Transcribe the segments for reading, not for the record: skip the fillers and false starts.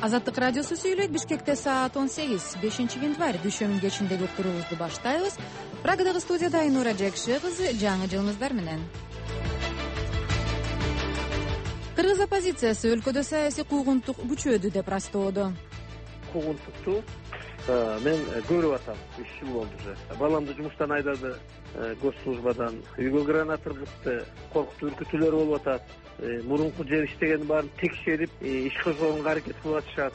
Азаттык радиосу сүйлөйт. Бишкекте саат 18, 5 январь дүйшөмбү кечиндеги уктуруубузду баштайбыз. Прагадагы студияда Айнура Жекше кызы. Жаңы жылыңыздар менен. Кыргыз оппозициясы өлкөдө саясий куугунтук күчөдү деп растоодо. Куугунтукту мен көрүп атам. 3 жыл болду уже. Баламды жумуштан айдады, госслужбадан. Үйгө граната ыргытты, коркутуу үркүтүүлөр болуп атат. Мурунку жер иштегенин баарын текшерип, иш козгогонго аракет кылып атышат.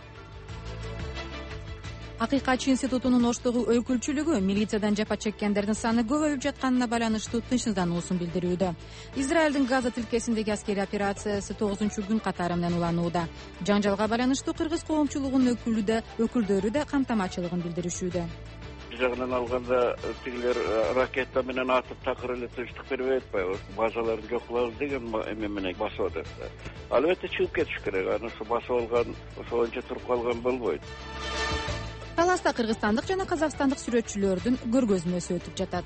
Акыйкатчы институтунун Оштогу өкүлчүлүгү милициядан жапа чеккендердин саны көбөйүп жатканына байланыштуу тынчсыздануусун билдирүүдө. Израилдин Газа тилкесиндеги аскерий операциясы 9-күн катары менен уланууда. Жаңжалга байланыштуу кыргыз коомчулугунун өкүлдөрү да камтамачылыгын билдиришүүдө. Bir jagынан алганда тигилер ракета менен атып такыр эле тынчтык бербей атпайбы, базаларды жок кылабыз деген эме менен басып атат. Албетте чыгып кетиш керек, аны ошо басып алган, ошончо туруп калган болбойт. Таласта кыргызстандык жана казакстандык сүрөтчүлөрдүн көргөзмөсү өтүп жатат.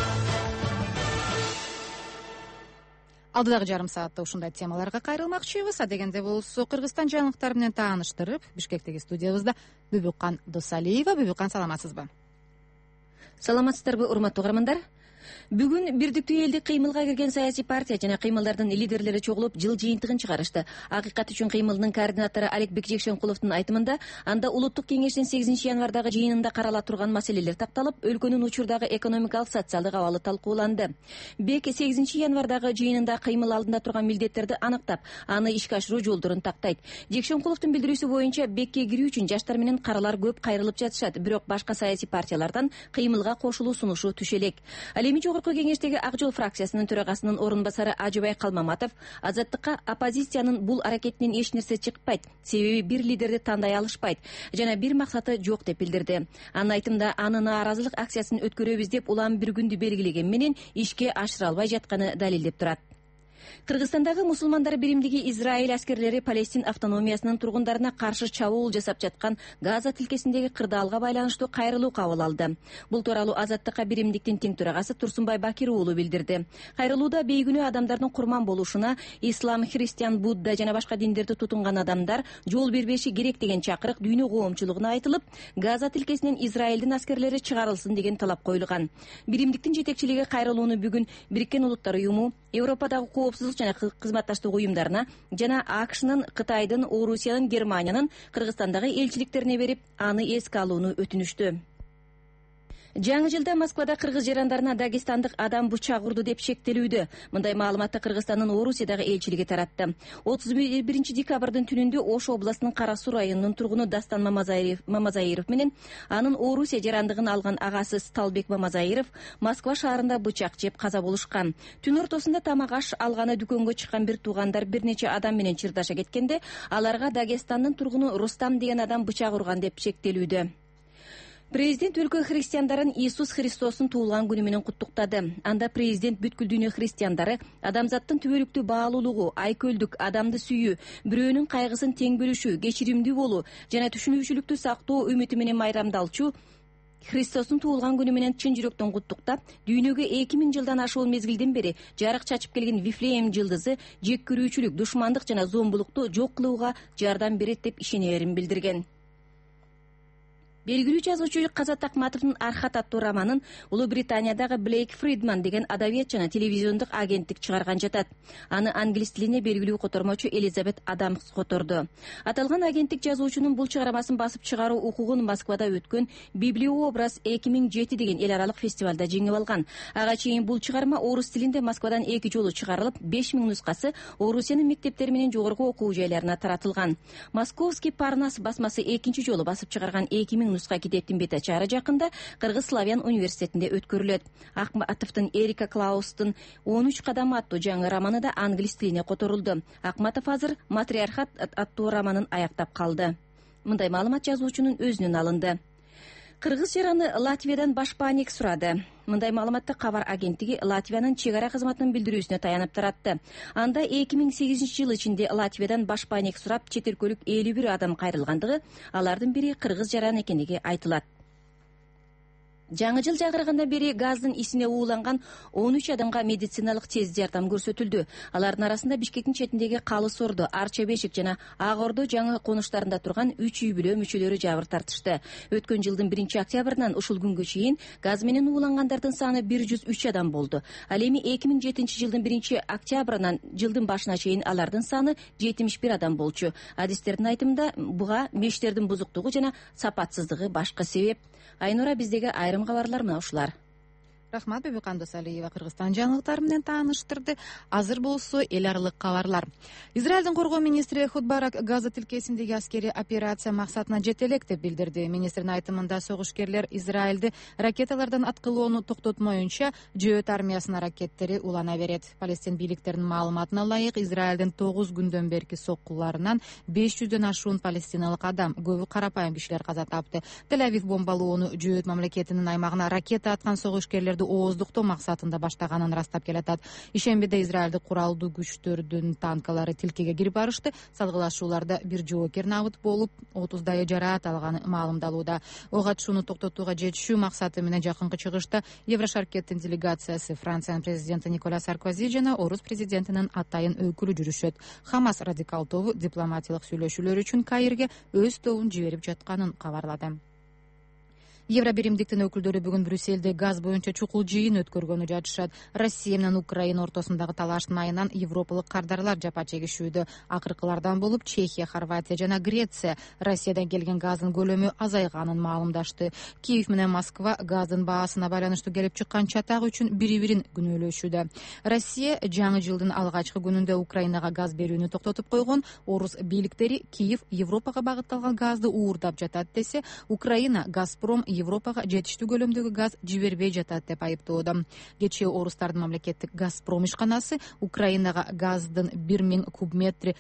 Алдыдагы жарым саатта ушундай темаларга кайрылмакчыбыз. Дегенде болсо Кыргызстан жаңылыктары менен тааныштырып, Бишкектеги студиябызда Бүбүккан Досалиева. Бүбүккан, саламатсызбы? Саламатсыздарбы, урматтуу угармандар? Бүгүн бирдиктүү элдик кыймылга кирген саясий партия жана кыймылдардын лидерлери чогулуп жыл жыйынтыгын чыгарышты. Акыйкат үчүн кыймылдын координатору Аликбек Жекшенкуловдун айтымында, анда улуттук кеңештин 8 январдагы жыйынында карала турган маселелер такталып, өлкөнүн учурдагы экономикалык социалдык абалы талкууланды. Бек 8 январдагы жыйынында кыймыл алдында турган милдеттерди аныктап, аны ишке ашыруу жолдорун тактайт. Жекшенкуловдун билдирүүсү боюнча, бекке кирүү үчүн жаштар менен каралар көп кайрылып жатышат, бирок башка саясий партиялардан кыймылга кошулуу сунушу түшө элек. Ал эми жогорку кеңештеги Ак жол фракциясынын төрагасынын орун басары Ажыбай Калмаматов азаттыкка оппозициянын бул аракетинен эч нерсе чыкпайт, себеби бир лидерди тандай алышпайт жана бир максаты жок деп билдирди. Анын айтымында, аны нааразылык акциясын өткөрөбүз деп улам бир күндү белгилеген менен ишке ашыра албай жатканы далилдеп турат. Кыргызстандагы мусулмандар биримдиги Израиль аскерлери Палестин автономиясынын тургундарына каршы чабуул жасап жаткан Газа тилкесиндеги кырдаалга байланыштуу кайрылуу кабыл алды. Бул тууралуу Азаттыкка биримдиктин тең төрагасы Турсунбай Бакир уулу билдирди. Кайрылууда бейгүнөө адамдардын курман болушуна, ислам, христиан, будда жана башка диндерди тутунган адамдар жол бербеши керек деген чакырык дүйнө коомчулугуна айтылып, Газа тилкесинен Израилдин аскерлери чыгарылсын деген талап коюлган. Биримдиктин жетекчилиги кайрылууну бүгүн Бириккен Улуттар уюму, Европадагы коопсуздук жана кызматташтык уюмдарына жана АКШнын, Кытайдын, Орусиянын, Германиянын Кыргызстандагы элчиликтерине берип, аны эске алууну өтүнүштү. Жаңы жылда Москвада кыргыз жарандарына дагестандык адам бычак урду деп шектелүүдө. Мындай маалыматты Кыргызстандын Орусиядагы элчилиги таратты. 31 декабрдын түнүндө Ош областынын Кара Суу районунун тургуну Дастан Мамазайыров менен анын Орусия жарандыгын алган агасы Сталбек Мамазайыров Москва шаарында бычак жеп каза болушкан. Түн ортосунда тамак аш алганы дүкөнгө чыккан бир туугандар бир нече адам менен чырдаша кеткенде, аларга Дагестандын тургуну Рустам деген адам бычак урган деп шектелүүдө. Президент өлкө христиандарын Иисус Христостун туулган күнү менен куттуктады. Анда президент бүткүл дүйнө христиандары адамзаттын түбөлүктүү баалуулугу, айкөлдүк, адамды сүйүү, бирөөнүн кайгысын тең бөлүшүү, кечиримдүү болуу жана түшүнүүчүлүктү сактоо үмүтү менен майрамдалчу Христостун туулган күнү менен чын жүрөктөн куттуктап, дүйнөгө 2000 жылдан ашуун мезгилден бери жарык чачып келген Вифлеем жылдызы жек көрүүчүлүк, душмандык жана зомбулукту жок кылууга жардам берет деп ишенерин билдирген. Белгилүү жазуучу Казат Акматовдун Архат аттуу романын Улуу Британиядагы Блейк Фридман деген адабият жана телевизиондук агенттик чыгарган жатат. Аны англис тилине белгилүү котормочу Элизабет Адамс которду. Аталган агенттик жазуучунун бул чыгарамасын басып чыгаруу укугун Москвада өткөн Библиообраз 2007 деген эл аралык фестивалда жеңип алган. Ага чейин бул чыгарма орус тилинде Москвадан 2 жолу чыгарылып, 5000 нускасы Орусиянын мектептери менен жогорку окуу жайларына таратылган. Московский Парнас басмасы 2 жолу басып чыгарган 2000 нуска китептин бет ачары жакында Кыргыз Славян университетинде өткөрүлөт. Акматовдун Эрика Клаустун 13 кадам аттуу жаңы романы да англис тилине которулду. Акматов азыр Матриархат аттуу романын аяктап калды. Мындай маалымат жазуучунун өзүнөн алынды. Кыргыз жараны Латвиядан башпаанек сурады. Мындай маалыматты кабар агенттиги Латвиянын чек ара кызматынын билдирүүсүнө таянып таратты. Анда 2008 жыл ичинде Латвиядан башпаанек сурап чет өлкөлүк 51 адам кайрылгандыгы, алардын бири кыргыз жаран экендиги айтылат. жаңы жыл жагыргандан бери газдын исине ууланган 13 адамга медициналык тез жардам көрсөтүлдү. Алардын арасында Бишкектин четиндеги Калыс Орду, Арча Бешик жана Ак Орду жаңы конуштарында турган 3 үй бүлө мүчөлөрү жабыр тартышты. Өткөн жылдын 1-октябрынан ушул күнгө чейин газ менен уулангандардын саны 103 адам болду. Ал эми 2007-жылдын 1-октябрынан жылдын башына чейин алардын саны 71 адам болчу. Адистердин айтымында буга мештердин бузуктугу жана сапатсыздыгы башкы себеп. Айнура, биздеги айрым кабарлар мына ушулар. Рахмат, Бебекан Досалиева Кыргызстан жаңылыктары менен тааныштырды. Азыр болсо эл аралык кабарлар. Израилдин коргоо министри Эхуд Барак Газа тилкесиндеги аскерий операция максатына жете элек деп билдирди. Министрдин айтымында согушкерлер Израилди ракеталардан аткылоону токтотмоюнча Жөөт армиясынын ракеттери улана берет. Палестин бийликтеринин маалыматына ылайык, Израилдин 9 күндөн берки соккуларынан 500дөн ашуун палестиналык адам, көбү карапайым кишилер каза тапты. Тель-Авив бомбалоону Жөөт мамлекетинин аймагына ракета аткан согушкерлерди ооздуктоо максатында баштаганын ырастап келатат. Ишембиде Израилдик куралдуу күчтөрдүн танкалары тилкеге кирип барышты. Салгылашууларда бир жоокер набыт болуп, 30 жараат алганы маалымдалууда. Ого атышууну токтотууга жетишүү максаты менен жакынкы чыгышта Еврошаркеттин делегациясы Франциянын президенти Николя Саркози жана Орус президентинин атайын өкүлү жүрүшөт. Хамас радикал тобу дипломатиялык сүйлөшүүлөр үчүн Каирге өз тобун жиберип жатканын кабарлады. Евробиримдиктин өкүлдөрү бүгүн Брюссельде газ боюнча чукул жыйын өткөргөнү жатышат. Россия менен Украина ортосундагы талаштын айынан европалык кардарлар жапа чегишүүдө. Акыркылардан болуп Чехия, Хорватия жана Греция Россиядан келген газдын көлөмү азайганын маалымдашты. Киев менен Москва газдын баасына байланыштуу келип чыккан чатак үчүн бири-бирин күнөөлөшүүдө. Россия жаңы жылдын алгачкы күнүндө Украинага газ берүүнү токтотуп койгон. Орус бийликтери Киев Европага багытталган газды уурдап жатат десе, Украина Газпром Европага жетиштүү көлөмдөгү газ жибербей жатат деп айыптоодо. Кечээ орустардын мамлекеттик Газпром ишканасы Украинага газдын 1000 куб метри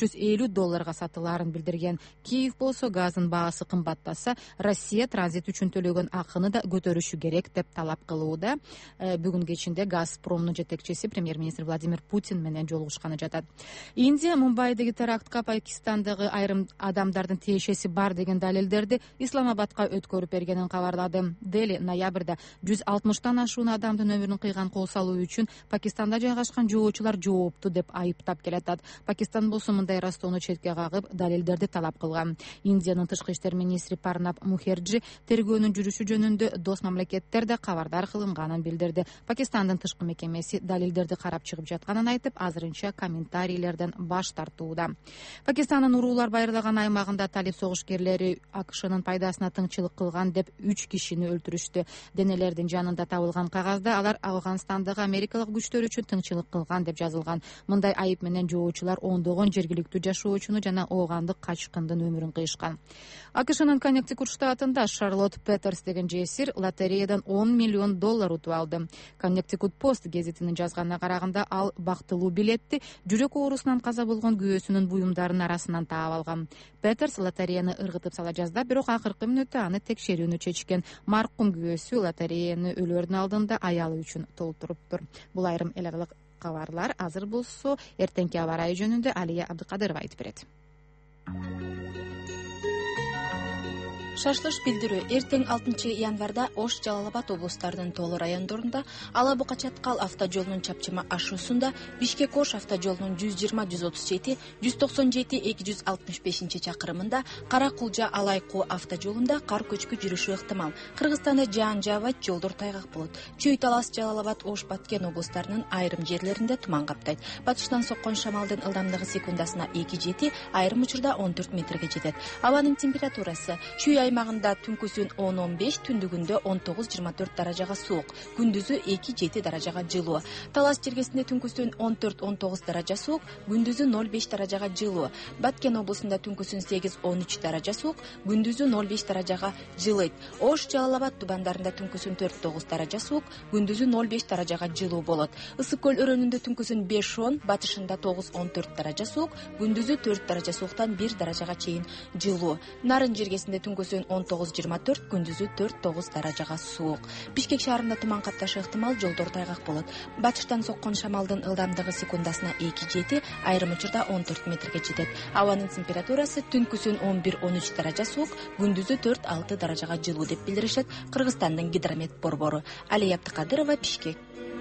$450 сатылаарын билдирген. Киев болсо газдын баасы кымбаттаса, Россия транзит үчүн төлөгөн акыны да көтөрүшү керек деп талап кылууда. Бүгүн кечинде Газпромдун жетекчиси премьер-министр Владимир Путин менен жолугушканы жатат. Индия Мумбайдагы терактка Пакистандагы айрым адамдардын тиешеси бар деген далилдерди Исламабадка өткөрүп бергенин кабарлады. Дели ноябрда 160тан ашуун адамдын өмүрүн кыйган кол салуу үчүн Пакистанда жайгашкан жоочулар жоопту деп айыптап келатат. Пакистан болсо мындай ырастоону четке кагып, далилдерди талап кылган. Индиянын тышкы иштер министри Парнаб Мухерджи тергөөнүн жүрүшү жөнүндө дос мамлекеттерде кабардар кылынганын билдирди. Пакистандын тышкы мекемеси далилдерди карап чыгып жатканын айтып, азырынча комментарийлерден баш тартууда. Пакистандын уруулар байырлаган аймагында талиб согушкерлери АКШнын пайдасына тыңчылык кылган деп 3 кишини өлтүрүштү. Денелердин жанында табылган кагазда алар Афганстандагы америкалык күчтөр үчүн тыңчылык кылган деп жазылган. Мындай айып менен жоочулар ондогон жергиликтүү жашоочуну жана оогандык качкындын өмүрүн кыйышкан. АКШнын Коннектикут штатында Шарлотт Петерс деген жесир лотереядан $10 миллион утуп алды. Коннектикут Пост гезитинин жазганына караганда, ал бактылуу билетти жүрөк оорусунан каза болгон күйөөсүнүн буюмдарынын арасынан таап алган. Петерс лотереяны ыргытып сала жазда, бирок акыркы мүнөттө аны текшерүүнү чечкен. Маркум күйөөсү лотереяны өлөрдүн алдында аялы үчүн толтуруптур. Бул айрым эл аралык кабарлар. Азыр болсо эртеңки аба ырайы жөнүндө Алия Абдыкадырова айтып берет. Шашлыш билдирүү. Эртең 6 январда Ош, Жалал-Абад облустарынын тоолуу райондорунда Алабука Чаткал автожолунун чапчыма ашуусунда Бишкек Ош автожолунун 120-137, 197-265 чакырымында, Кара Кулжа Алайкуу автожолунда кар көчкү жүрүшү ыктымал. Кыргызстанда жаан жаабайт, жолдор тайгак болот. Чүй, Талас, Жалал-Абад, Ош, Баткен облустарынын айрым жерлеринде туман каптайт. Батыштан соккон шамалдын ылдамдыгы секундасына 2-7, айрым учурда 14 метрге жетет. Абанын температурасы: Чүй аймагында түнкүсүн 10-15, түндүгүндө 19-24 даражага суук, күндүзү 2-7 даражага жылуу. Талас жергесинде түнкүсүн 14-19 даража суук, күндүзү 0-5 даражага жылуу. Баткен облусунда түнкүсүн 8-13 даража суук, күндүзү 0-5 даражага жылыйт. Ош, Жалал-Абад тубандарында түнкүсүн 4-9 даража суук, күндүзү 0-5 даражага жылуу болот. Ысык көл өрөөнүндө түнкүсүн 5-10, батышында 9-14 даража суук, күндүзү 4 даража сууктан 1 даражага чейин жылуу. Нарын жергесинде түнкүсүн түнкүсүн 19-24, күндүзү 4-9 даражага суук. Бишкек шаарында туман капташы ыктымал, жолдор тайгак болот. Батыштан соккон шамалдын ылдамдыгы секундасына 2-7, айрым учурда 14 метрге жетет. Абанын температурасы түнкүсүн 11-13 даража суук, күндүзү 4-6 даражага жылуу деп билдиришет Кыргызстандын гидромет борбору. Алия Абдыкадырова, Бишкек.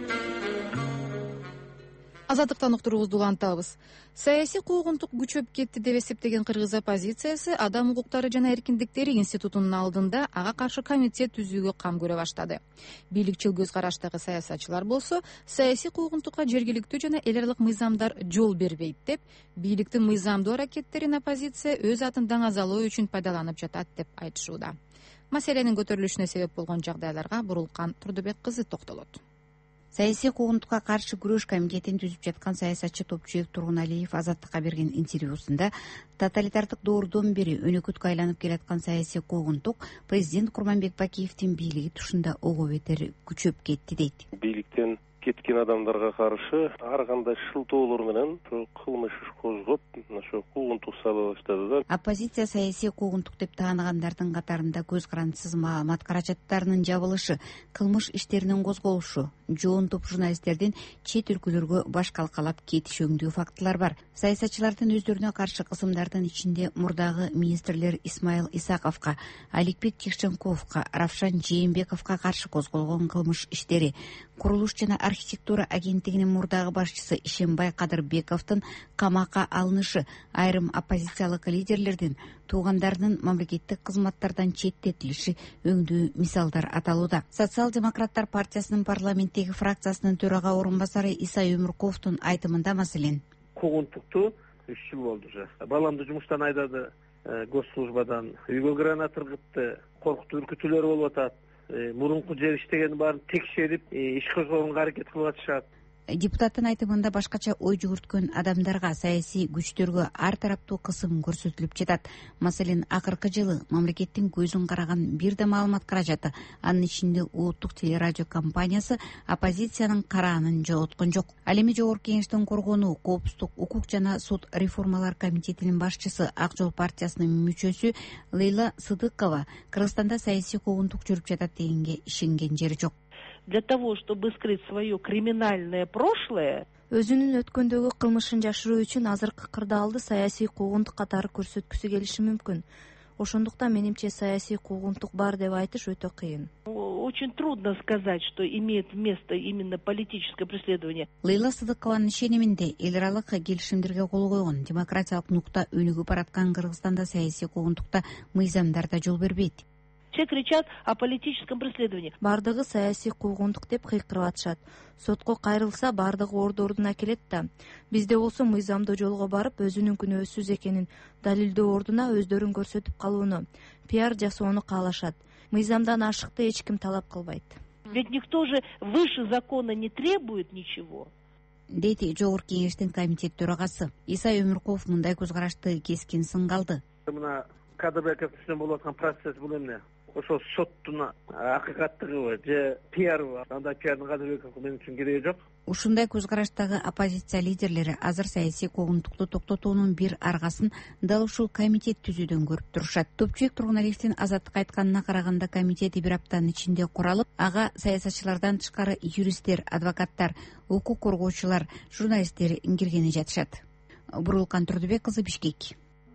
Азаттыктан уктуруубузду улантабыз. Саясий куугунтук күчөп кетти деп эсептеген кыргыз оппозициясы Адам укуктары жана эркиндиктери институтунун алдында ага каршы комитет түзүүгө кам көрө баштады. Бийликчил көз караштагы саясатчылар болсо, саясий куугунтукка жергиликтүү жана эл аралык мыйзамдар жол бербейт деп, бийликтин мыйзамдуу аракеттерин оппозиция өз атын даңазалоо үчүн пайдаланып жатат деп айтышууда. Маселенин көтөрүлүшүнө себеп болгон жагдайларга Бурулкан Турдубек кызы токтолот. Саясий куугунтукка каршы күрөш комитетин түзүп жаткан саясатчы Топчуек Тургуналиев Азаттыкка берген интервьюсунда тоталитардык доордон бери өнөкөткө айланып келаткан саясий куугунтук президент Курманбек Бакиевдин бийлиги тушунда ого бетер күчөп кетти дейт. Бийликтен кеткен адамдарга каршы ар кандай шылтоолор менен кылмыш иш козгоп, ошо куугунтук сала баштады да. Оппозиция саясий куугунтук деп тааныгандардын катарында көз карандысыз маалымат каражаттарынын жабылышы, кылмыш иштеринин козголушу, жоон топ журналисттердин чет өлкөлөргө баш калкалап кетиш өңдүү фактылар бар. Саясатчылардын өздөрүнө каршы кысымдардын ичинде мурдагы министрлер Исмаил Исаковго, Аликбек Тишченковго, Равшан Жээнбековго каршы козголгон кылмыш иштери, курулуш жана архитектура агенттигинин мурдагы башчысы Ишенбай Кадырбековдун камакка алынышы, айрым оппозициялык лидерлердин туугандарынын мамлекеттик кызматтардан четтетилиши өңдүү мисалдар аталууда. Социал-демократтар партиясынын парламенттеги фракциясынын төрага орун басары Иса Өмүрковдун айтымында маселен куугунтукту 3 жыл болду уже. Баламды жумуштан айдады, госслужбадан үйгө граната тыргытты, коркутуу үркүтүүлөр болуп атат. Мурунку жер иштегенин баарын текшерип, иш козгогонго аракет кылып атышат. Депутаттын айтымында башкача ой жүгүрткөн адамдарга, саясий күчтөргө ар тараптуу кысым көрсөтүлүп жатат. Маселен, акыркы жылы мамлекеттин көзүн караган бир да маалымат каражаты, анын ичинде улуттук телерадио компаниясы оппозициянын караанын жоготкон жок. Ал эми Жогорку Кеңештин коргонуу, коопсуздук, укук жана суд реформалар комитетинин башчысы, Ак Жол партиясынын мүчөсү Лейла Сыдыкова Кыргызстанда саясий куугунтук жүрүп жатат дегенге ишенген жери жок. Для того, чтобы скрыть свое криминальное прошлое, өзүнүн өткөндөгү кылмышын жашыруу үчүн азыркы кырдаалды саясий куугунтук катары көрсөткүсү келиши мүмкүн. Ошондуктан менимче саясий куугунтук бар деп айтыш өтө кыйын. Очень трудно сказать, что имеет место именно политическое преследование. Лейла Сыдыкованын ишениминде эл аралык келишимдерге кол койгон, демократиялык нукта өнүгүп бараткан Кыргызстанда саясий куугунтукта мыйзамдарда жол бербейт. Все кричат о политическом преследовании. Бардыгы саясий куугунтук деп кыйкырып атышат. Сотко кайрылса бардыгы ордуна келет да. Бизде болсо мыйзамдуу жолго барып, өзүнүн күнөөсүз экенин далилдөө ордуна өздөрүн көрсөтүп калууну, пиар жасоону каалашат. Мыйзамдан ашыкты эч ким талап кылбайт. Ведь никто же выше закона не требует ничего. Дейт Жогорку Кеңештин комитет төрагасы. Иса Өмүрков мындай көз карашты кескин сынга алды. Мына Кадырбеков үстүнөн болуп аткан процесс бул эмне? Ошо соттун акыйкаттыгыбы же пиарыбы? Андай пиардын Кадырбековго мен үчүн кереги жок. Ушундай көз караштагы оппозиция лидерлери азыр саясий куугунтукту токтотуунун бир аргасын дал ушул комитет түзүүдөн көрүп турушат. Топчуек Тургуналиевдин Азаттыкка айтканына караганда, комитети бир аптанын ичинде куралып, ага саясатчылардан тышкары юристтер, адвокаттар, укук коргоочулар, журналисттер киргени жатышат. Бурулкан Турдубек кызы, Бишкек.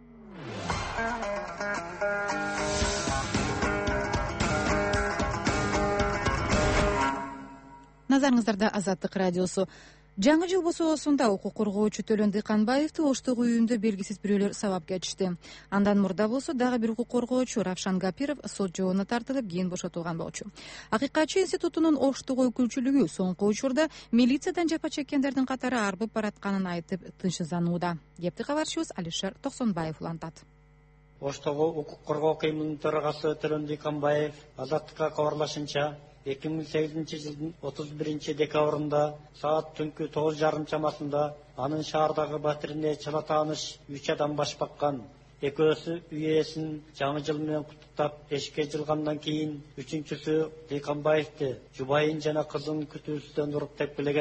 Назарыңыздарда Азаттык радиосу. Жаңы жыл босоосунда укук коргоочу Төлөн Дыйканбаевди оштук үйүндө белгисиз бирөөлөр сабап кетишти. Андан мурда болсо дагы бир укук коргоочу Равшан Гапиров сот жообуна тартылып, кийин бошотулган болчу. Акыйкатчы институтунун оштук өкүлчүлүгү соңку учурда милициядан жапа чеккендердин катары арбып баратканын айтып тынчсызданууда. Кепти кабарчыбыз Алишер Токсонбаев улантат. Оштогу укук коргоо кыймынын төрагасы Төлөн Дыйканбаев Азаттыкка кабарлашынча 2008 жылдын 31 декабрында саат түнкү 9:30 чамасында анын шаардагы батирине чала тааныш 3 адам баш баккан. Экөөсү үй ээсин жаңы жыл менен куттуктап эшикке жылгандан кийин үчүнчүсү Дыйканбаевди жубайын жана кызын күтүүсүздөн уруп тепкилеген.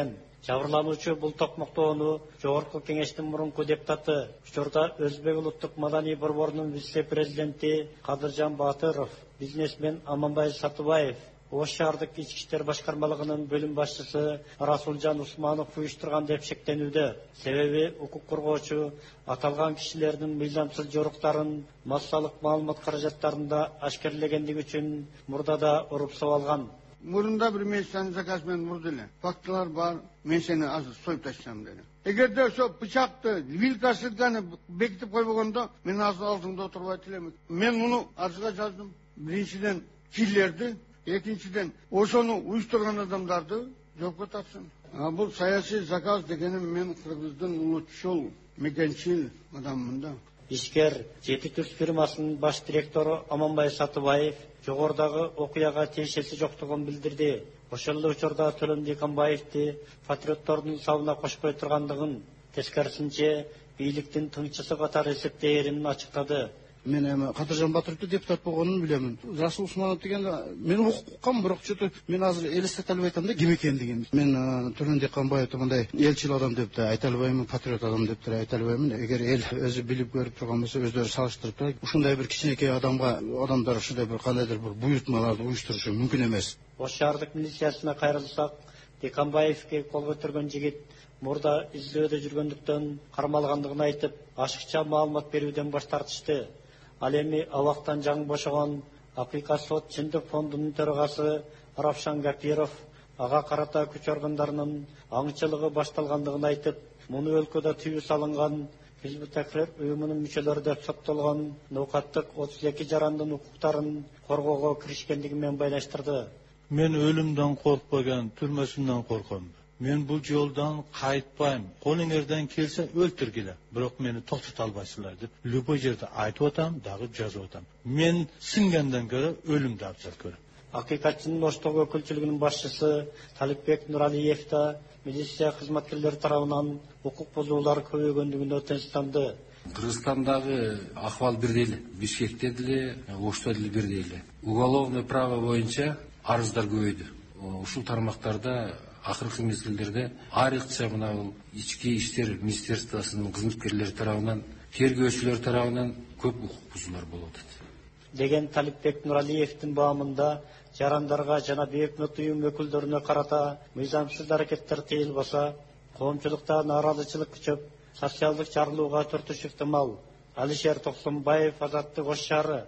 Жабырлануучу бул токмоктоону Жогорку Кеңештин мурунку депутаты, учурда Өзбек улуттук маданий борборунун вице-президенти Кадыржан Батыров, бизнесмен Аманбай Сатыбаев, Ош шаардык ички иштер башкармалыгынын бөлүм башчысы Расулжан Усманов уюштурган деп шектенүүдө. Себеби укук коргоочу аталган кишилердин мыйзамсыз жоруктарын массалык маалымат каражаттарында ашкерлегендиги үчүн мурдада уруп алган. Мурунда бир мен сени заказ менен урду эле. Фактылар бар, мен сени азыр союп таштайм деди. Эгерде ошо бычакты, вилкасыганы бекитип койбогондо, мен азыр алдыңда отурбайт элем. Мен муну арызга жаздым. Биринчиден киллерди, экинчиден ошону уюштурган адамдарды жоопко тартсын. Бул саясий заказ дегеним мен Кыргыздын улутчул, мекенчил адаммын да. Ишкер Жети Түрс фирмасынын баш директору Аманбай Сатыбаев жогордагы окуяга тиешеси жоктугун билдирди. Ошол эле учурда Төлөн Дыйканбаевди патриоттордун сабына кошпой тургандыгын, тескерисинче бийликтин тыңчысы катары эсептээрин ачыктады. Мен эми Кадыржан Батыровду депутат болгонун билемин. Расул Усманов деген мен уккам, бирок чөтө мен азыр элестете албай атам да ким экендигин. Мен Төлөн Дыйканбаевди мындай элчил адам деп да айта албаймын, патриот адам деп да айта албаймын. Эгер эл өзү билип көрүп турган болсо, өздөрү салыштырып, ушундай бир кичинекей адамдар ушундай бир кандайдыр бир буйртмаларды уюштурушу мүмкүн эмес. Ош шаардык милициясына кайрылсак, Дыйканбаевге кол көтөргөн жигит мурда издөөдө жүргөндүктөн кармалгандыгын айтып, ашыкча маалымат берүүдөн баш тартышты. Ал эми абактан жаңы бошогон Акыйкат сот чындык фондунун төрагасы Равшан Гапиров ага карата күч органдарынын аңчылыгы башталгандыгын айтып, муну өлкөдө түйүү салынган Хизбут Tahrir уюмунун мүчөлөрү деп соттолгон ноокаттык 32 жарандын укуктарын коргоого киришкендиги менен байлаштырды. Мен өлүмдөн коркпаган, түрмөсүнөн корком. Мен бул жолдан кайтпайм. Колуңерден келсе өлтүргүлө. Бирок мени токтото албайсыңар деп любой жерде айтып атам, дагы жазып атам. Мен сиңгенден көрө өлүмдү абзал көрөм. Акыйкатчынын Оштогу өкүлчүлүгүнүн башчысы Талипбек Нуралиев да милиция кызматкерлери тарабынан укук бузуулар көбөйгөндүгүнө тынчтанды. Кыргызстандагы акыбал бирдей эле, Бишкекте деле, Ошто деле бирдей эле. Уголовный право боюнча арыздар көбөйдү. Ушул тармактарда акыркы мезгилдерде айрыкча мына ички иштер министерствосунун кызматкерлери тарабынан, тергөөчүлөр тарабынан көп укук бузуулар болуп атат. Деген Талипбек Нуралиевдин баамында жарандарга жана бейөкмөт уюм өкүлдөрүнө карата мыйзамсыз аракеттер тыйылбаса, коомчулукта нааразычылык күчөп, социалдык жарылууга төртүш ыктымал. Алишер Токсонбаев, Азаттык, Ош шаары.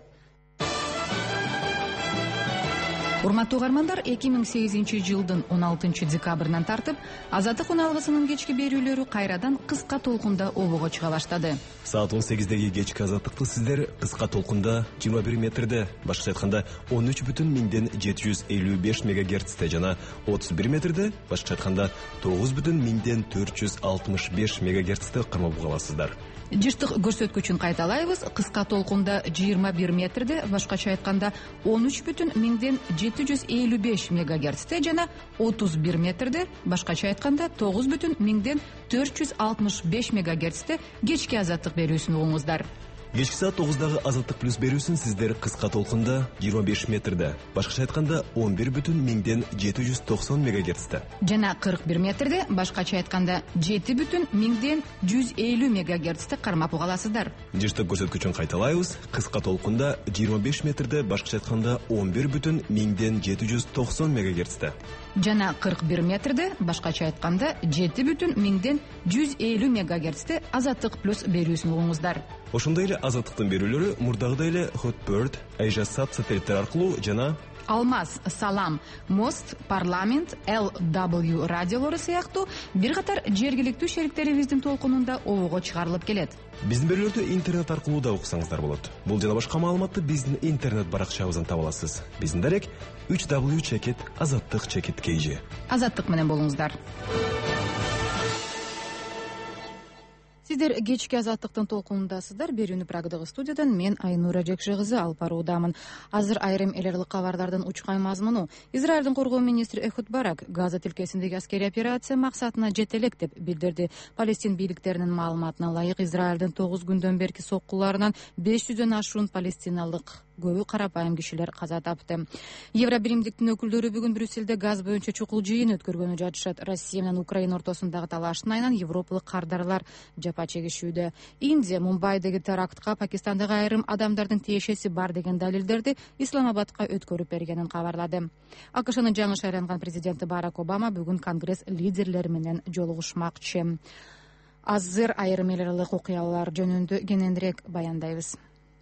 Урматтуу угармандар, 2008-жылдын 16-декабрынан тартып Азаттык уналгысынын кечки берүүлөрү кайрадан кыска толкунда обого чыга баштады. Саат 18-деги кечки Азаттыкты сиздер кыска толкунда 21 метрде, башкача айтканда 13,755 мегагерцте жана 31 метрде, башкача айтканда 9,465 мегагерцте кармап уга аласыздар. Жыштык көрсөткүчүн кайталайбыз. Кыска толкунда 21 метрде, башкача айтканда 13,755 мегагерцте жана 31 метрде, башкача айтканда 9,465 мегагерцте кечки Азаттык берүүсүн угуңуздар. Кечки саат 9-дагы Азаттык плюс берүүсүн сиздер кыска толкунда 25 метрде, башкача айтканда 11,790 мегагерцте. Жана 41 метрде, башкача айтканда 7,150 мегагерцте кармап уга аласыздар. Жыштык көрсөткүчүн кайталайбыз. Кыска толкунда 25 метрде, башкача айтканда 11,790 мегагерцте. Жана 41 метрде, башкача айтканда 7,150 мегагерцте Азаттык плюс берүүсүн угуңуздар. Ошондой эле Азаттыктын берүүлөрү мурдагыдай эле Hotbird, Айжасат сателиттер аркылуу жана Алмаз, Салам, Мост, Парламент, LW радиолору сыяктуу бир катар жергиликтүү шериктерибиздин толкунунда обого чыгарылып келет. Биздин берүүлөрдү интернет аркылуу да уксаңыздар болот. Бул жана башка маалыматты биздин интернет баракчабыздан таба аласыз. Биздин дарек www.azattik.kg. Азаттык менен болуңуздар. Сиздер кечки Азаттыктын толкунундасыздар. Берүүнү Прагадагы студиядан мен Айнура Жекше кызы алып баруудамын. Азыр айрым элерлик кабардардын учкай мазмуну. Израилдин коргоо министри Эхуд Барак Газа тилкесиндеги аскерий операция максатына жете элек деп билдирди. Палестин бийликтеринин маалыматына ылайык, Израилдин 9 күндөн берки соккуларынан 500дөн ашуун палестиналык көбү карапайым кишилер каза тапты. Евро биримдиктин өкүлдөрү бүгүн Брюссельде газ боюнча чукул жыйын өткөргөнү жатышат. Россия менен Украина ортосундагы талаштын айынан европалык кардарлар жапа чегишүүдө. Индия Мумбайдагы терактка Пакистандагы айрым адамдардын тиешеси бар деген далилдерди Исламабадка өткөрүп бергенин кабарлады. АКШнын жаңы шайланган президенти Барак Обама бүгүн Конгресс лидерлери менен жолугушмакчы. Азыр айрым эл аралык окуялар жөнүндө кененирээк баяндайбыз.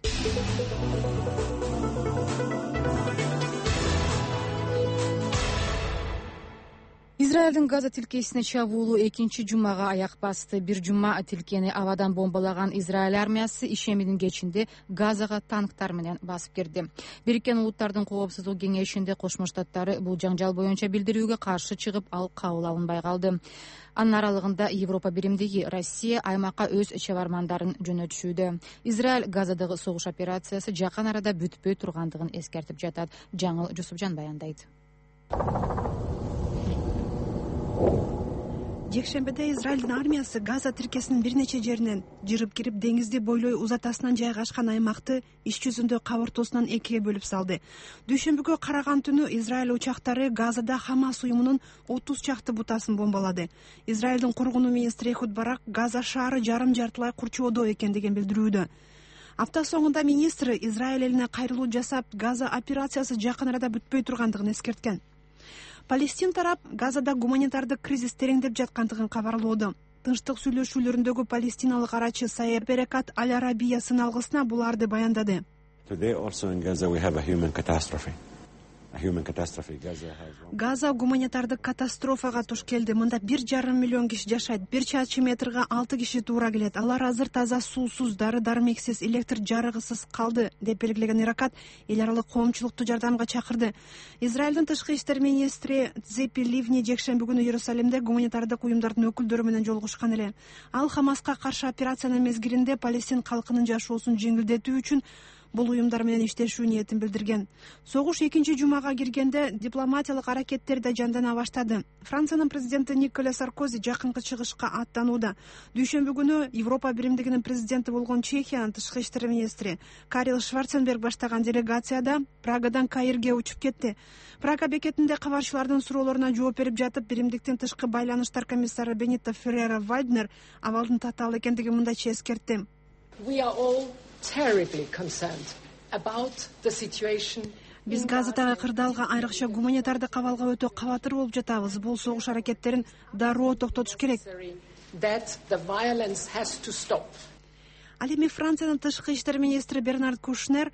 Израилдин Газа тилкесине чабуулу экинчи жумага аяк басты. Бир жума тилкени абадан бомбалаган Израиль армиясы ишеминин кечинде Газага танктар менен басып кирди. Бириккен Улуттардын Коопсуздук кеңешинде Кошмо Штаттары бул жаңжал боюнча билдирүүгө каршы чыгып, ал кабыл алынбай калды. Анын аралыгында Европа биримдиги Россия аймакка өз чабармандарын жөнөтүшүүдө. Израиль Газадагы согуш операциясы жакын арада бүтпөй тургандыгын эскертип жатат. Жаңыл Жусупжан баяндайт. Жекшембиде Израилдин армиясы Газа тилкесинин бир нече жеринен жырып кирип, деңизди бойлой узатасынан жайгашкан аймакты иш жүзүндө кабыртуусунан экиге бөлүп салды. Дүйшөмбүгө караган түнү Израиль учактары Газада Хамас уюмунун 30 чакты бутасын бомбалады. Израилдин коргонуу министри Эхуд Барак Газа шаары жарым-жартылай курчоодо экендигин билдирүүдө. Апта соңунда министр Израиль элине кайрылуу жасап, Газа операциясы жакын арада бүтпөй тургандыгын эскерткен. Палестин тарап Газада гуманитардык кризис тереңдеп жаткандыгын кабарлоодо. Тынчтык сүйлөшүүлөрүндөгү палестиналык арачы Саер Берекат Аль-Арабия сыналгысына буларды баяндады. Газа гуманитардык катастрофага туш келди. Мында 1,5 миллион киши жашайт. 1 чарчы метрге 6 киши туура келет. Алар азыр таза суусуз, дары-дармексиз, электр жарыгысыз калды, деп белгилеген Иракат эл аралык коомчулукту жардамга чакырды. Израилдин тышкы иштер министри Цепи Ливни жекшемби күнү Иерусалимде гуманитардык уюмдардын өкүлдөрү менен жолугушкан эле. Ал Хамаска каршы операциянын мезгилинде Палестин калкынын жашоосун жеңилдетүү үчүн бул уюмдар менен иштешүү ниетин билдирген. Согуш экинчи жумага киргенде дипломатиялык аракеттер да жандана баштады. Франциянын президенти Николя Саркози жакынкы чыгышка аттанууда. Дүйшөмбү күнү Европа биримдигинин президенти болгон Чехиянын тышкы иштер министри Карел Шварценберг баштаган делегацияда Прагадан Каирге учуп кетти. Прага бекетинде кабарчылардын суроолоруна жооп берип жатып, биримдиктин тышкы байланыштар комиссары Бенито Феррера Вальднер абалдын татаал экендигин мындайча эскертти. Биз Газадагы кырдаалга, айрыкча гуманитардык абалга өтө кабатыр болуп жатабыз. Бул согуш аракеттерин дароо токтотуш керек. Ал эми Франциянын тышкы иштер министри Бернард Кушнер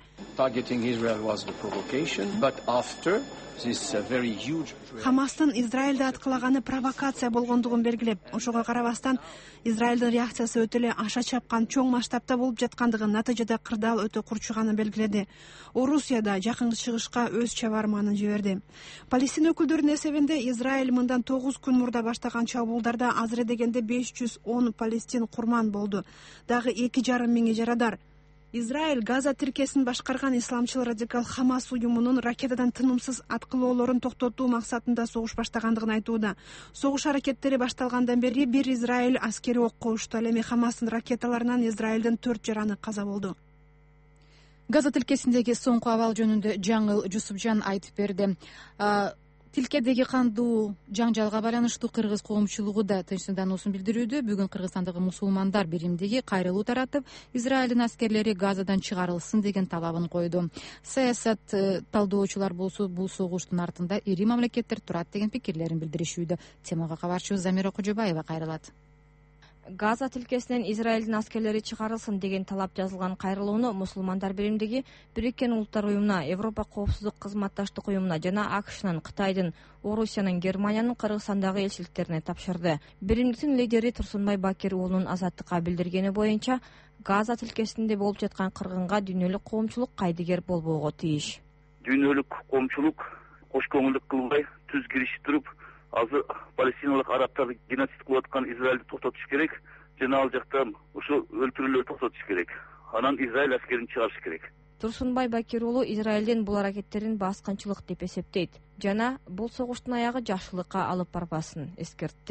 Хамастын Израилди аткылаганы провокация болгондугун белгилеп, ошого карабастан Израилдин реакциясы өтө эле аша чапкан, чоң масштабта болуп жаткандыгын, натыйжада кырдаал өтө курчуганын белгиледи. Орусия да жакынкы чыгышка өз чабарманын жиберди. Палестин өкүлдөрүнүн эсебинде Израиль мындан 9 күн мурда баштаган чабуулдарда азыр дегенде 510 палестин курман болду. Дагы 2,5 миңи жарадар. Израиль Газа тилкесин башкарган исламчыл радикал Хамас уюмунун ракетадан тынымсыз аткылоолорун токтотуу максатында согуш баштагандыгын айтууда. Согуш аракеттери башталгандан бери бир Израиль аскери окко учту. Ал эми Хамастын ракеталарынан Израилдин 4 жараны каза болду. Газа тилкесиндеги соңку абал жөнүндө Жаңыл Жусупжан айтып берди. Тилкедеги кандуу жаңжалга байланыштуу кыргыз коомчулугу да тынчсыздануусун билдирүүдө. Бүгүн Кыргызстандагы мусулмандар биримдиги кайрылуу таратып, Израилдин аскерлери Газадан чыгарылсын деген талабын койду. Саясат талдоочулар болсо бул согуштун артында ири мамлекеттер турат деген пикирлерин билдиришүүдө. Темага кабарчыбыз Замира Кожобаева кайрылат. Газа тилкесинен Израилдин аскерлери чыгарылсын деген талап жазылган кайрылууну мусулмандар биримдиги Бириккен Улуттар уюмуна, Европа коопсуздук кызматташтык уюмуна жана АКШнын, Кытайдын, Орусиянын, Германиянын Кыргызстандагы элчиликтерине тапшырды. Биримдиктин лидери Турсунбай Бакир уулунун Азаттыкка билдиргени боюнча, Газа тилкесинде болуп жаткан кыргынга дүйнөлүк коомчулук кайдыгер болбоого тийиш. Дүйнөлүк коомчулук кош көңүлдүк кылбай, түз киришип туруп, азыр палестиналык арабтарды геноцид кылып аткан Израилди токтотуш керек, жана ал жакта ушул өлтүрүүлөрдү токтотуш керек. Анан Израиль аскерин чыгарыш керек. Турсунбай Бакир уулу Израилдин бул аракеттерин баскынчылык деп эсептейт жана бул согуштун аягы жакшылыкка алып барбасын эскертти.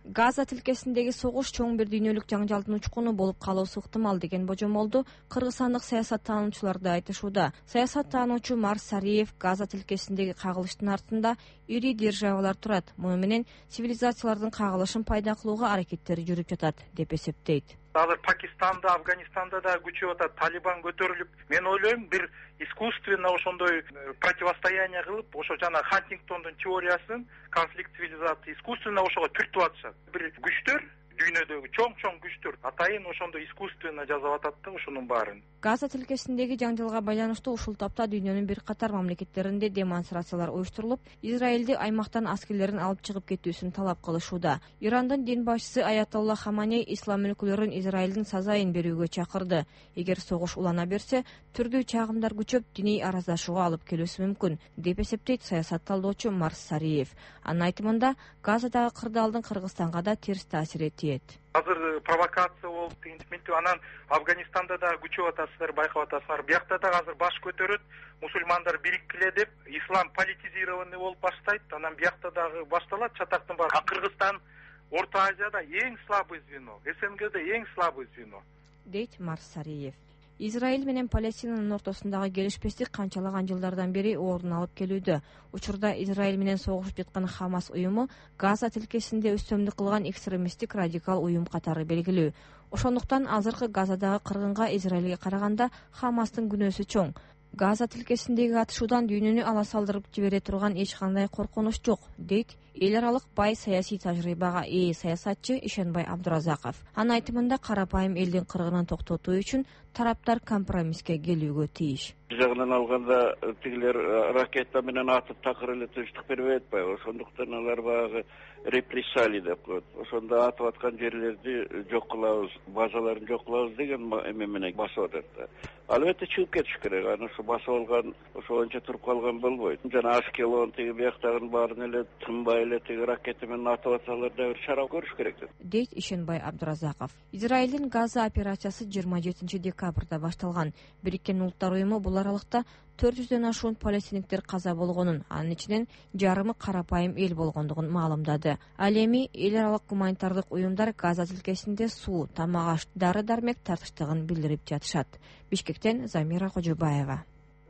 Газа тилкесиндеги согуш чоң бир дүйнөлүк жаңжалдын учкуну болуп калуусу ыктымал деген божомолду кыргызстандык саясаттануучулар да айтышууда. Саясаттануучу Марс Сариев Газа тилкесиндеги кагылыштын артында ири державалар турат, муну менен цивилизациялардын кагылышын пайда кылууга аракеттери жүрүп жатат деп эсептейт. Азыр Пакистанда, Афганистанда да күчөп атат, Талибан көтөрүлүп, мен ойлойм бир искусственно ошондой противостояние кылып, ошо жана Хантингтондун теориясын, конфликт цивилизации искусственно ошого түртүп атышат. Бир күчтөр дүйнөдөгү чоң күчтөр атайын ошондо искусственно жасап атат да ошонун баарын. Газа тилкесиндеги жаңжалга байланыштуу ушул тапта дүйнөнүн бир катар мамлекеттеринде демонстрациялар уюштурулуп, Израилди аймактан аскерлерин алып чыгып кетүүсүн талап кылышууда. Ирандын дин башчысы Аятолла Хаманей ислам өлкөлөрүн Израилдин сазайын берүүгө чакырды. Эгер согуш улана берсе, түрдүү чагымдар күчөп, диний араздашууга алып келүүсү мүмкүн, деп эсептейт саясатталдоочу Марс Сариев. Анын айтымында, Газадагы кырдаалдын Кыргызстанга да терс таасири тиет. Азыр провокация болуп, мынтип анан Афганистанда да күчөп атасыздар, байкап атасыздар. Биякта да азыр баш көтөрөт, мусульмандар бириккиле деп, ислам политизированный болуп баштайт, анан биякта дагы башталат чатактын баары. Кыргызстан Орто Азияда эң слабый звено, СНГде эң слабый звено, дейт Марс Сариев. Израиль менен Палестинанын ортосундагы келишпестик канчалаган жылдардан бери орун алып келүүдө. Учурда Израиль менен согушуп жаткан Хамас уюму Газа тилкесинде үстөмдүк кылган экстремисттик радикал уюм катары белгилүү. Ошондуктан азыркы Газадагы кыргынга Израилге караганда Хамастын күнөөсү чоң. Газа тилкесиндеги атышуудан дүйнөнү ала салдырып жибере турган эч кандай коркунуч жок, дейт эл аралык бай саясий тажрыйбага ээ саясатчы Ишенбай Абдуразаков. Анын айтымында карапайым элдин кыргынын токтотуу үчүн тараптар компромисске келүүгө тийиш. Бир жагынан алганда тигилер ракета менен атып такыр эле тынчтык бербей атпайбы, ошондуктан алар баягы репрессалий деп коет. Ошондо атып аткан жерлерди жок кылабыз, базаларын жок кылабыз деген эме менен басып атат. Албетте чыгып кетиш керек. Аны ошо басып алган, ошончо туруп калган болбойт. Жана Ашкелон тиги бияктагын баарын эле тынбай эле тиги ракета менен атып атсалар да бир чара көрүш керек дейт Ишенбай Абдуразаков. Израилдин Газа операциясы 27 декабрда башталган. Бириккен Улуттар уюму бул аралыкта 400дөн ашуун палестиниктер каза болгонун, анын ичинен жарымы карапайым эл болгондугун маалымдады. Ал эми эл аралык гуманитардык уюмдар Газа тилкесинде суу, тамак аш, дары-дармек тартыштыгын билдирип жатышат. Бишкектен Замира Кожобаева.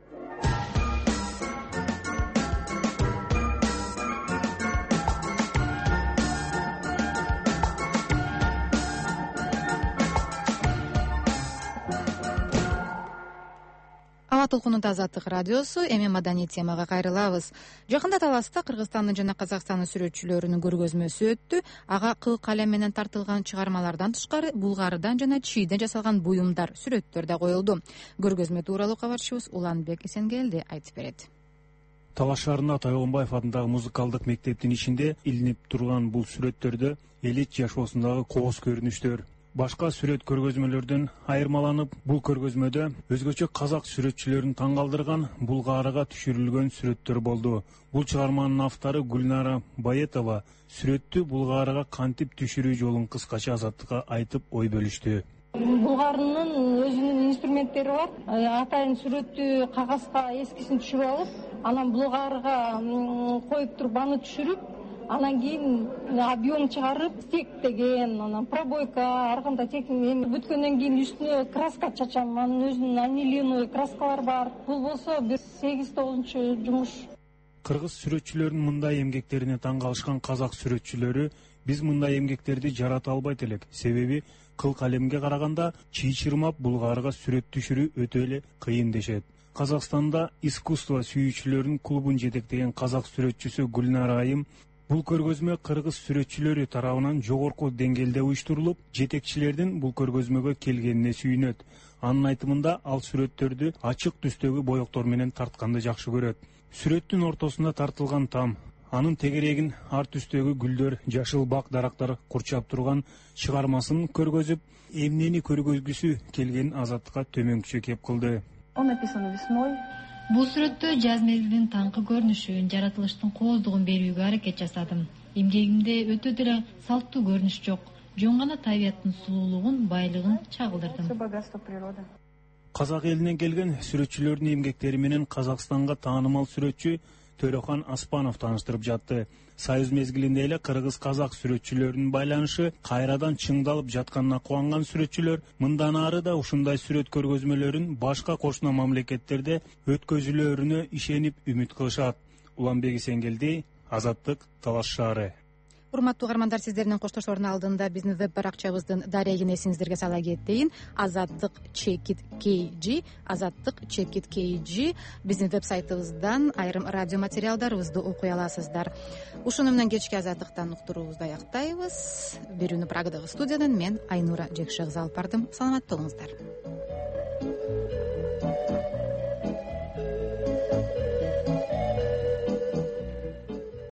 Ала толкунунда Азаттык радиосу, эми маданий темага кайрылабыз. Жакында Таласта Кыргызстандын жана Казакстандын сүрөтчүлөрүнүн көргөзмөсү өттү. Ага кыл калем менен тартылган чыгармалардан тышкары булгарыдан жана чийден жасалган буюмдар, сүрөттөр да коюлду. Көргөзмө тууралуу кабарчыбыз Уланбек Эсенгелди айтып берет. Талаш шаарында Тойгонбаев атындагы музыкалдык мектептин ичинде илинип турган бул сүрөттөрдө элит жашоосундагы кооз көрүнүштөр, башка сүрөт көргөзмөлөрдөн айырмаланып, бул көргөзмөдө өзгөчө казак сүрөтчүлөрүн таң калтырган Булгарыга түшүрүлгөн сүрөттөр болду. Бул чыгарманын автору Гүлнара Байетова сүрөттү Булгарыга кантип түшүрүү жолун кыскача Азаттыкка айтып ой бөлүштү. Булгарынын өзүнүн инструменттери бар. Атайын сүрөттү кагазга эскисин түшүрүп алып, анан Булгарыга коюп туруп аны түшүрүп, анан кийин объем чыгарып, стек деген, анан пробойка, ар кандай техника бүткөндөн кийин үстүнө краска чачам. Анын өзүнүн анилиновый краскалар бар. Бул болсо бир 8-9 жумуш. Кыргыз сүрөтчүлөрүнүн мындай эмгектерине таң калышкан казак сүрөтчүлөрү биз мындай эмгектерди жарата албайт элек. Себеби кыл калемге караганда чий чырмап Булгарыга сүрөт түшүрүү өтө эле кыйын дешет. Казакстанда искусство сүйүүчүлөрүнүн клубун жетектеген казак сүрөтчүсү Гүлнара Айым бул көргөзмө кыргыз сүрөтчүлөрү тарабынан жогорку деңгээлде уюштурулуп, жетекчилердин бул көргөзмөгө келгенине сүйүнөт. Анын айтымында ал сүрөттөрдү ачык түстөгү боектор менен тартканды жакшы көрөт. Сүрөттүн ортосунда тартылган там, анын тегерегин ар түстөгү гүлдөр, жашыл бак дарактар курчап турган чыгармасын көргөзүп, эмнени көргөзгүсү келген Азаттыкка төмөнкүчө кеп кылды. Он написан весной. Бул сүрөттө жаз мезгилинин таңкы көрүнүшүн, жаратылыштын кооздугун берүүгө аракет жасадым. Эмгегимде өтө деле салттуу көрүнүш жок. Жөн гана табияттын сулуулугун, байлыгын чагылдырдым. Казак элинен келген сүрөтчүлөрдүн эмгектери менен Казакстанга таанымал сүрөтчү Төрөхан Аспанов тааныштырып жатты. Союз мезгилинде эле кыргыз-казак сүрөтчүлөрүнүн байланышы кайрадан чыңдалып жатканына кубанган сүрөтчүлөр мындан ары да ушундай сүрөт көргөзмөлөрүн башка кошуна мамлекеттерде өткөзүлөрүнө ишенип үмүт кылышат. Уланбек Исенгелди, Азаттык, Талаш шаары. Урматтуу угармандар, сиздердин коштошоордун алдында биздин веб баракчабыздын дарегин эсиңиздерге сала кетейин. Азаттык чекит KG, Азаттык чекит KG биздин веб сайтыбыздан айрым радио материалдарыбызды окуй аласыздар. Ушуну менен кечки Азаттыктан уктуруубузду аяктайбыз. Берүүнү Прагадагы студиядан мен Айнура Жекшегиза алып бардым. Саламатта болуңуздар.